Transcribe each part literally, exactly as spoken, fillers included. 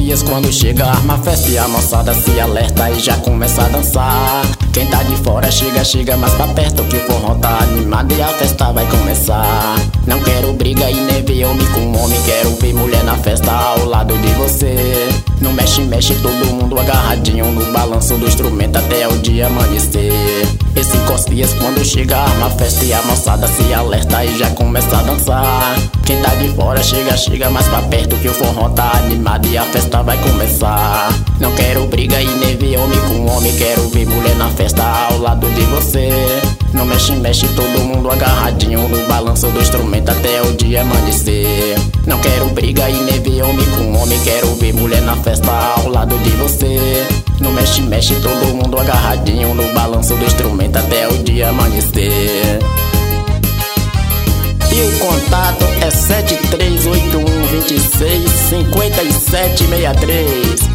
Cosquias quando chega, arma a festa e a moçada se alerta e já começa a dançar. Quem tá de fora chega, chega mais pra perto que o forró tá animado e a festa vai começar. Não quero briga e nem ver homem com homem, quero ver mulher na festa ao lado de você. No mexe, mexe, todo mundo agarradinho no balanço do instrumento até o dia amanhecer. Esse Cosquias quando chega, arma a festa e a moçada se alerta e já começa a dançar. Quem tá de fora chega, chega mais pra perto que o forró tá animado e a festa vai começar. Não quero briga e nem ver homem com homem, quero ver mulher na festa ao lado de você. No mexe, mexe, todo mundo agarradinho no balanço do instrumento até o dia amanhecer. Não quero briga e nem ver homem com homem, quero ver mulher na festa ao lado de você. No mexe, mexe, todo mundo agarradinho no balanço do instrumento até o dia amanhecer. E o contato é sete três oito um, dois seis, cinco sete seis três.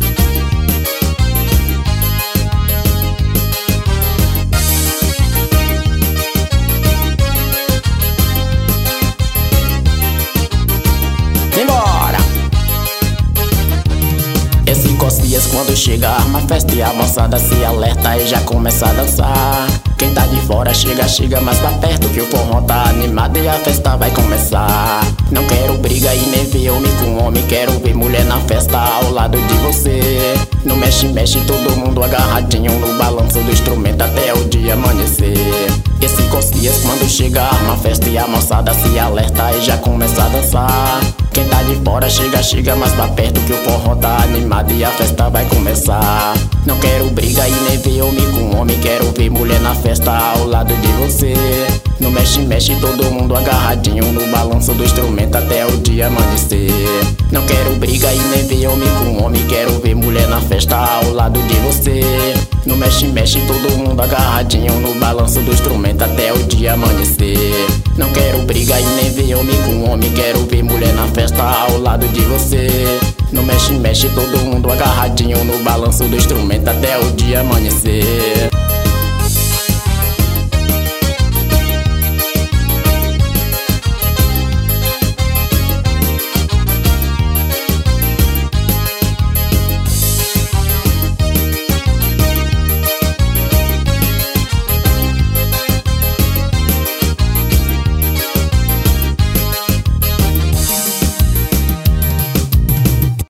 Esse Cosquias quando chega, arma a festa e a moçada se alerta e já começa a dançar. Quem tá de fora chega, chega mais pra perto que o forró tá animado e a festa vai começar. Não quero briga e nem ver homem com homem, quero ver mulher na festa ao lado de você. No mexe, mexe, todo mundo agarradinho no balanço do instrumento até o dia amanhecer. Esse Cosquias quando chega, arma a festa e a moçada se alerta e já começa a dançar. Quem tá de fora chega, chega mais pra perto que o forró tá animado e a festa vai começar. Não quero briga e nem ver homem com homem, quero ver mulher na festa ao lado de você. No mexe, mexe, todo mundo agarradinho no balanço do instrumento até o dia amanhecer. Não quero briga e nem ver homem com homem, quero ver mulher na festa ao lado de você. No mexe, mexe, todo mundo agarradinho no balanço do instrumento até o dia amanhecer. Não quero briga e nem ver homem com homem, quero ver mulher na festa ao lado de você. No mexe, mexe, todo mundo agarradinho no balanço do instrumento até o dia amanhecer.